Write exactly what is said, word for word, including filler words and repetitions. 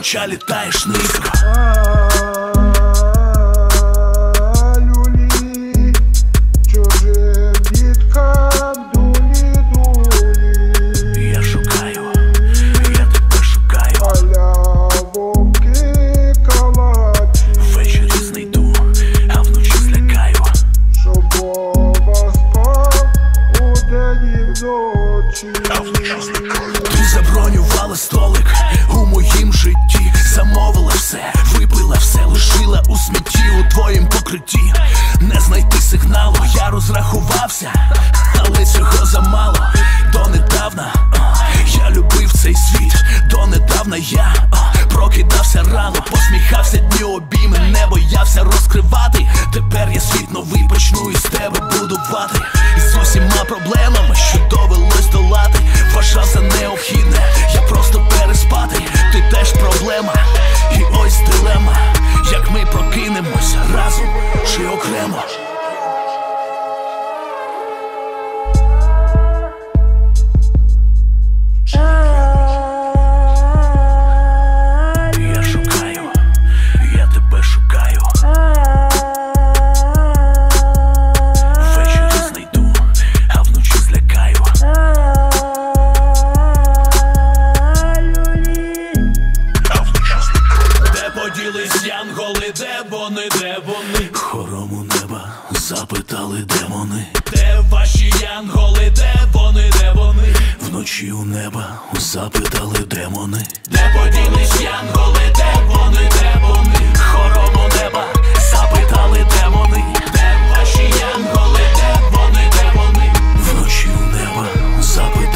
хоча літаєш низько. Люлі, чужим діткам дулі-дулі. Я шукаю, я тебе шукаю. Аля вовки калачі. Ввечері знайду, а вночі злякаю. Щоб Вова спав удень і вночі. Ти забронювала столик у моїм житті. Замовила все, випила все, лишила у смітті. У твоїм покритті не знайти сигналу. Я розрахувався, але цього замало. Донедавна я любив цей світ. Донедавна я прокидався рано, посміхався дні обійми, не боявся розкривати. Тепер я світ новий почну із тебе будувати. І з усіма проблемами, що довелось долати, вважав за необхідне я просто переспати. Ти теж проблема, і ось дилема, як ми прокинемось разом чи окремо. Я шукаю, я тебе шукаю. Ввечері знайду, а вночі злякаю. Де поділись янголи, де вони, де вони? Хором у неба запитали демони. Де ваші янголи, де вони, де вони? Вночі у неба запитали демони. Де поділись янголи, де вони, де вони? Хором у неба запитали демони. Де ваші янголи, де вони, де вони? Вночі у неба запитали